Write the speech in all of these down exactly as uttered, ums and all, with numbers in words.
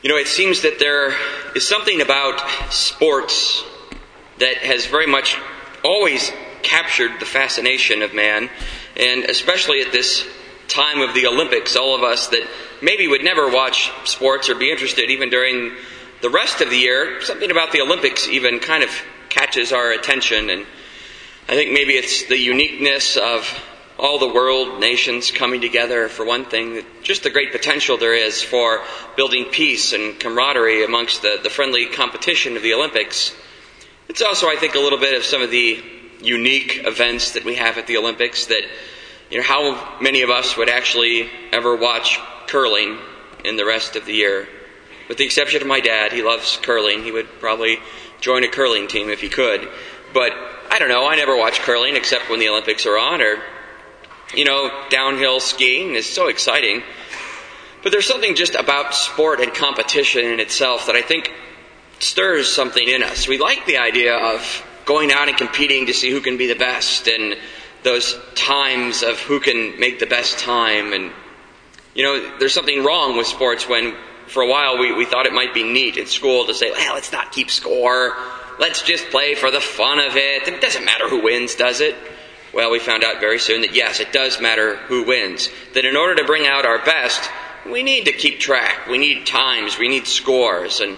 You know, it seems that there is something about sports that has very much always captured the fascination of man, and especially at this time of the Olympics, all of us that maybe would never watch sports or be interested even during the rest of the year, something about the Olympics even kind of catches our attention. And I think maybe it's the uniqueness of all the world nations coming together, for one thing, just the great potential there is for building peace and camaraderie amongst the, the friendly competition of the Olympics. It's also, I think, a little bit of some of the unique events that we have at the Olympics that, you know, how many of us would actually ever watch curling in the rest of the year? With the exception of my dad, he loves curling. He would probably join a curling team if he could. But I don't know, I never watch curling except when the Olympics are on, or, you know, downhill skiing is so exciting. But there's something just about sport and competition in itself that I think stirs something in us. We like the idea of going out and competing to see who can be the best, and those times of who can make the best time. And, you know, there's something wrong with sports when, for a while, we, we thought it might be neat in school to say, well, let's not keep score. Let's just play for the fun of it. It doesn't matter who wins, does it? Well, we found out very soon that, yes, it does matter who wins. That in order to bring out our best, we need to keep track. We need times. We need scores. And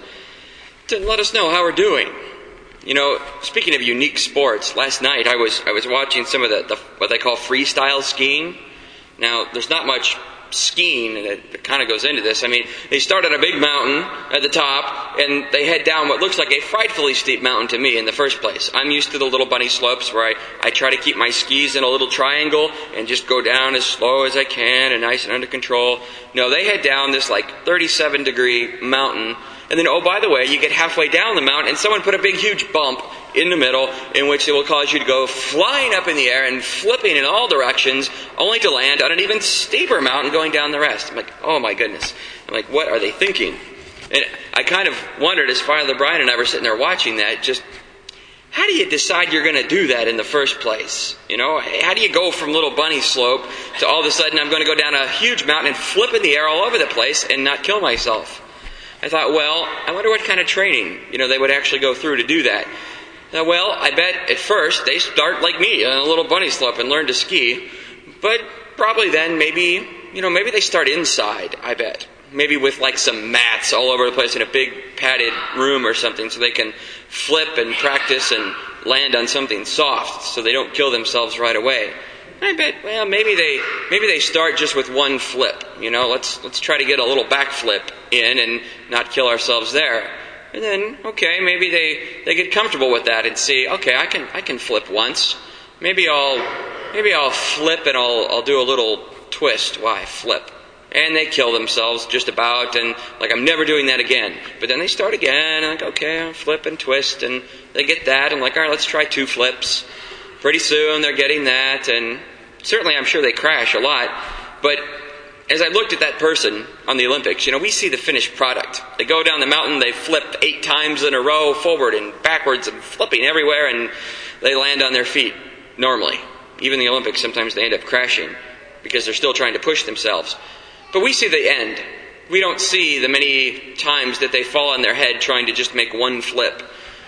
to let us know how we're doing. You know, speaking of unique sports, last night I was I was watching some of the, the what they call freestyle skiing. Now, there's not much skiing, and it, it kind of goes into this. I mean, they start on a big mountain at the top, and they head down what looks like a frightfully steep mountain to me in the first place. I'm used to the little bunny slopes where I, I try to keep my skis in a little triangle and just go down as slow as I can and nice and under control. No, they head down this like thirty-seven degree mountain. And then, oh, by the way, you get halfway down the mountain and someone put a big, huge bump in the middle in which it will cause you to go flying up in the air and flipping in all directions, only to land on an even steeper mountain going down the rest. I'm like, oh my goodness. I'm like, what are they thinking? And I kind of wondered, as Father Brian and I were sitting there watching that, just how do you decide you're going to do that in the first place? You know, how do you go from little bunny slope to all of a sudden I'm going to go down a huge mountain and flip in the air all over the place and not kill myself? I thought, well, I wonder what kind of training, you know, they would actually go through to do that. Now, well, I bet at first they start like me on a little bunny slope and learn to ski. But probably then maybe, you know, maybe they start inside, I bet. Maybe with like some mats all over the place in a big padded room or something so they can flip and practice and land on something soft so they don't kill themselves right away. I bet, well, maybe they maybe they start just with one flip. You know, let's let's try to get a little backflip in and not kill ourselves there. And then, okay, maybe they, they get comfortable with that and see, okay, I can I can flip once. Maybe I'll maybe I'll flip and I'll I'll do a little twist. Why flip? And they kill themselves just about, and like, I'm never doing that again. But then they start again, and like, okay, I'll flip and twist, and they get that, and like, all right, let's try two flips. Pretty soon they're getting that, and certainly I'm sure they crash a lot. But as I looked at that person on the Olympics, you know, we see the finished product. They go down the mountain, they flip eight times in a row, forward and backwards and flipping everywhere, and they land on their feet normally. Even the Olympics, sometimes they end up crashing because they're still trying to push themselves. But we see the end. We don't see the many times that they fall on their head trying to just make one flip.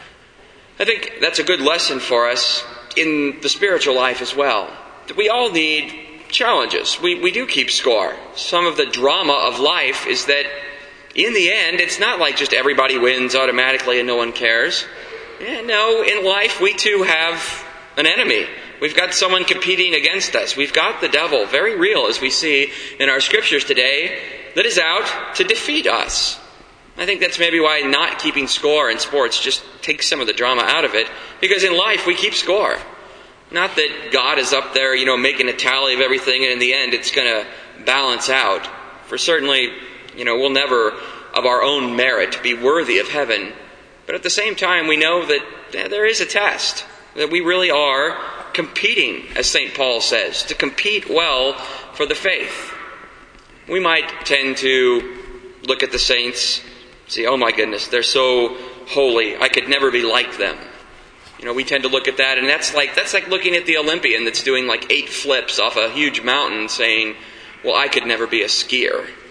I think that's a good lesson for us in the spiritual life as well. We all need challenges. We we do keep score. Some of the drama of life is that in the end, it's not like just everybody wins automatically and no one cares. Yeah, no, in life we too have an enemy. We've got someone competing against us. We've got the devil, very real as we see in our scriptures today, that is out to defeat us. I think that's maybe why not keeping score in sports just takes some of the drama out of it, because in life we keep score. Not that God is up there, you know, making a tally of everything, and in the end it's going to balance out. For certainly, you know, we'll never, of our own merit, be worthy of heaven. But at the same time, we know that there is a test, that we really are competing, as Saint Paul says, to compete well for the faith. We might tend to look at the saints, see, oh my goodness, they're so holy, I could never be like them. You know, we tend to look at that, and that's like that's like looking at the Olympian that's doing like eight flips off a huge mountain saying, well, I could never be a skier.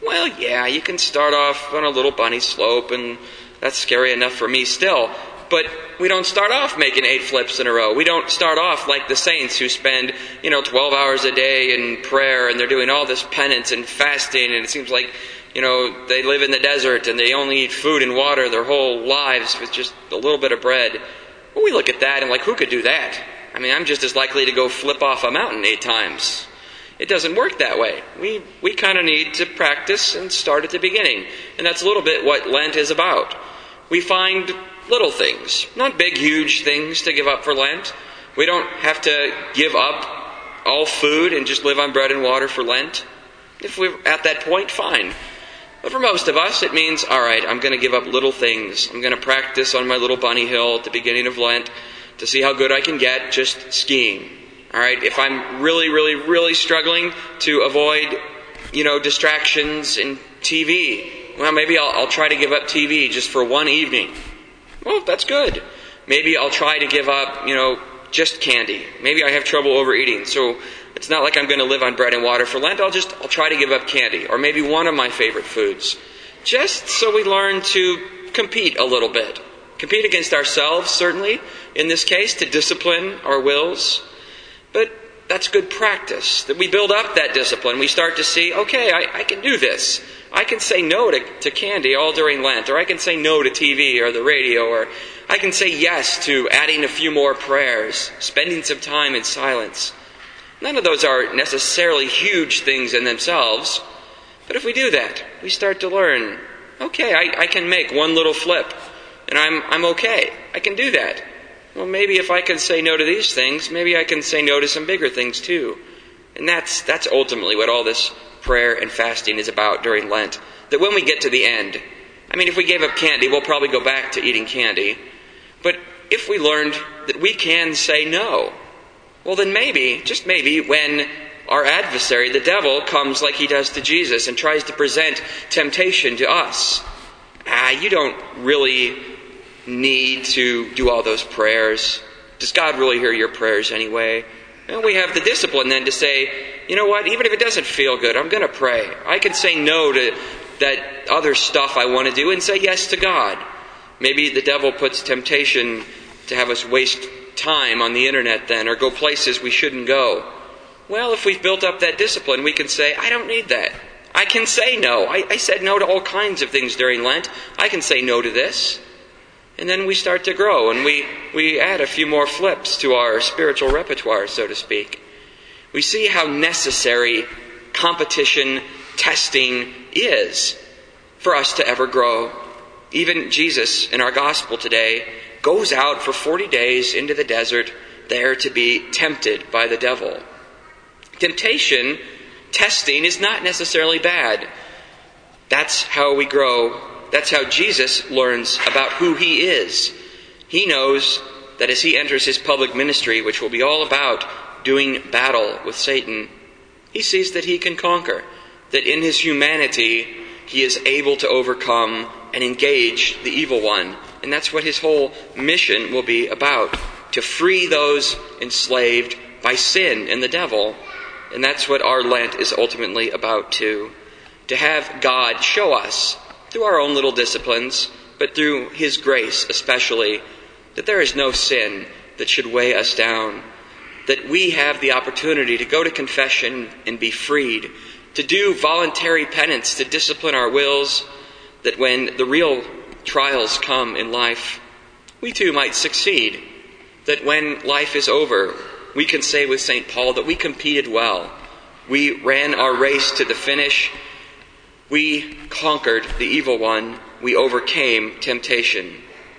Well, yeah, you can start off on a little bunny slope, and that's scary enough for me still. But we don't start off making eight flips in a row. We don't start off like the saints who spend, you know, twelve hours a day in prayer, and they're doing all this penance and fasting, and it seems like, you know, they live in the desert and they only eat food and water their whole lives with just a little bit of bread. Well, we look at that and like, who could do that? I mean, I'm just as likely to go flip off a mountain eight times. It doesn't work that way. We we kind of need to practice and start at the beginning. And that's a little bit what Lent is about. We find little things, not big, huge things to give up for Lent. We don't have to give up all food and just live on bread and water for Lent. If we're at that point, fine. But for most of us, it means, all right, I'm going to give up little things. I'm going to practice on my little bunny hill at the beginning of Lent to see how good I can get just skiing. All right, if I'm really, really, really struggling to avoid, you know, distractions and T V, well, maybe I'll, I'll try to give up T V just for one evening. Well, that's good. Maybe I'll try to give up, you know, just candy. Maybe I have trouble overeating, so it's not like I'm going to live on bread and water for Lent. I'll just, I'll try to give up candy, or maybe one of my favorite foods, just so we learn to compete a little bit. Compete against ourselves, certainly, in this case, to discipline our wills. But that's good practice, that we build up that discipline. We start to see, okay, I, I can do this. I can say no to, to candy all during Lent, or I can say no to T V or the radio, or I can say yes to adding a few more prayers, spending some time in silence. None of those are necessarily huge things in themselves, but if we do that, we start to learn, okay, I, I can make one little flip, and I'm I'm okay. I can do that. Well, maybe if I can say no to these things, maybe I can say no to some bigger things too. And that's that's ultimately what all this prayer and fasting is about during Lent. That when we get to the end, I mean, if we gave up candy, we'll probably go back to eating candy. But if we learned that we can say no, well then maybe, just maybe, when our adversary, the devil, comes like he does to Jesus and tries to present temptation to us, ah, you don't really need to do all those prayers. Does God really hear your prayers anyway? And we have the discipline then to say, you know what, even if it doesn't feel good, I'm going to pray. I can say no to that other stuff I want to do and say yes to God. Maybe the devil puts temptation to have us waste time on the internet then, or go places we shouldn't go. Well, if we've built up that discipline, we can say, I don't need that. I can say no. I, I said no to all kinds of things during Lent. I can say no to this. And then we start to grow, and we, we add a few more flips to our spiritual repertoire, so to speak. We see how necessary competition, testing is for us to ever grow. Even Jesus, in our gospel today, goes out for forty days into the desert, there to be tempted by the devil. Temptation, testing, is not necessarily bad. That's how we grow. That's how Jesus learns about who he is. He knows that as he enters his public ministry, which will be all about doing battle with Satan, he sees that he can conquer, that in his humanity he is able to overcome and engage the evil one. And that's what his whole mission will be about, to free those enslaved by sin and the devil. And that's what our Lent is ultimately about too. To have God show us, through our own little disciplines, but through his grace especially, that there is no sin that should weigh us down. That we have the opportunity to go to confession and be freed, to do voluntary penance, to discipline our wills, that when the real trials come in life, we too might succeed. That when life is over, we can say with Saint Paul that we competed well. We ran our race to the finish. We conquered the evil one. We overcame temptation.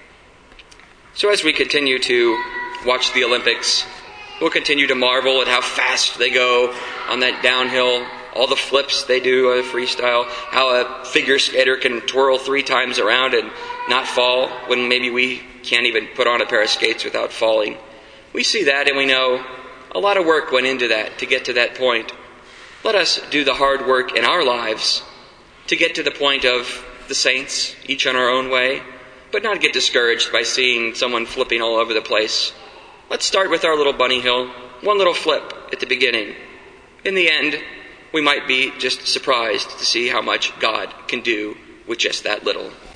So as we continue to watch the Olympics, we'll continue to marvel at how fast they go on that downhill, all the flips they do on the freestyle, how a figure skater can twirl three times around and not fall when maybe we can't even put on a pair of skates without falling. We see that and we know a lot of work went into that to get to that point. Let us do the hard work in our lives to get to the point of the saints, each on our own way, but not get discouraged by seeing someone flipping all over the place. Let's start with our little bunny hill, one little flip at the beginning. In the end, we might be just surprised to see how much God can do with just that little.